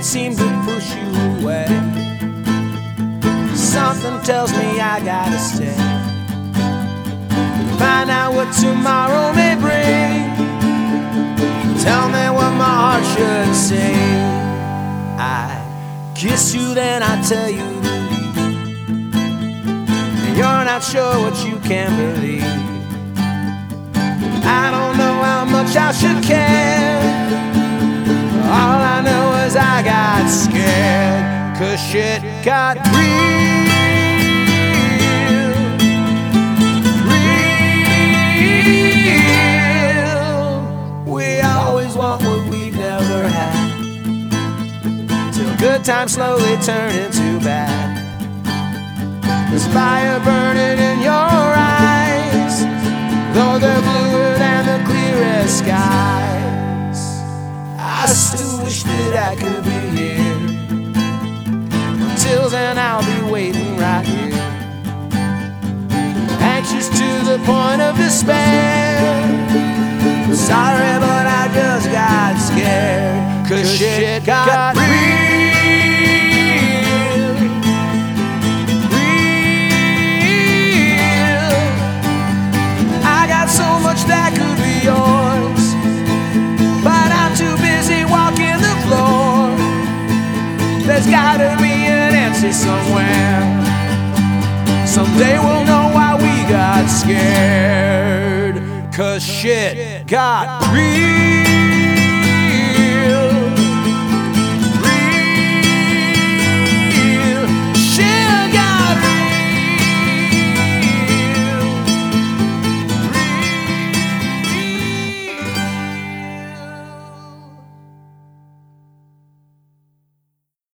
can't seem to push you away. Something tells me I gotta stay, find out what tomorrow may bring. Tell me what my heart should say. I kiss you, then I tell you to leave, and you're not sure what you can believe. I don't know how much I should care. All I know is I got scared, 'cause shit got real. We always want what we've never had, till good times slowly turn into bad. There's fire burning in your eyes, though they're bluer than the clearest skies. I still wish that I could be here. Until then I'll be waiting right here, anxious to the point of despair. Sorry, but I just got scared, 'cause shit got real. Real. I got so much that could be yours, but I'm too busy walking the floor. There's gotta be an answer somewhere. Someday we'll know why we got scared, 'cause shit got real.